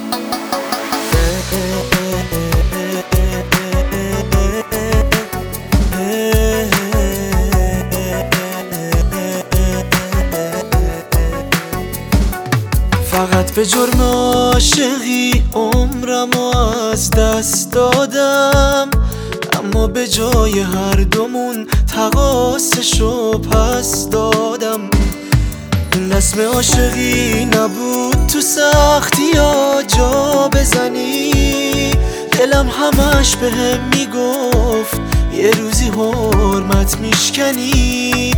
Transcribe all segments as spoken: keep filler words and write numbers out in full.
فقط به جرم عاشقی عمرمو از دست دادم، اما به جای هر دومون تقاصشو پس دادم. این رسم عاشقی نبود تو سختی ها جا بزنی، دلم همش بهم میگفت یه روزی حرمت میشکنی.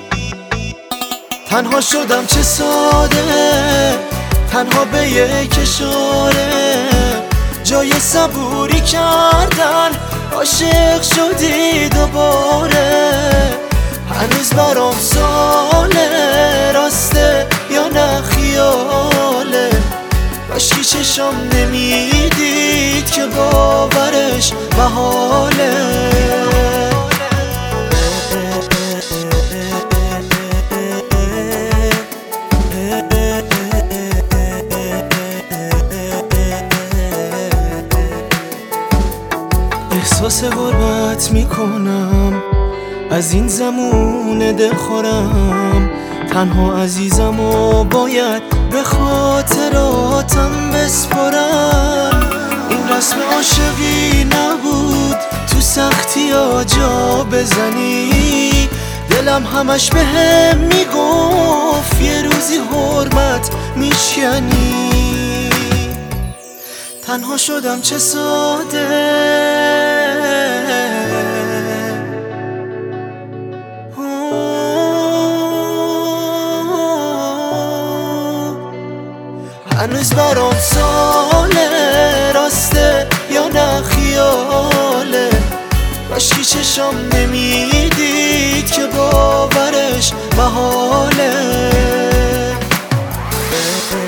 تنها شدم چه ساده، تنها به یک اشاره جای صبوری کردن عاشق شدی دوباره. هنوز برام ساله راسته یا نه خیاله، کاشکی چشم نمیدید که باورش محاله. احساس غربت میکنم از این زمون دلخورم، تنها عزیزم و باید به خاطراتم بسپرم. این رسم عاشقی نبود تو سختی ها جا بزنی، دلم همش بهم میگفت یه روزی حرمت میشکنی. تنها شدم چه ساده، هنوز برام ساله راسته یا نه خیاله، کاشکی چشم نمیدید که باورش محاله.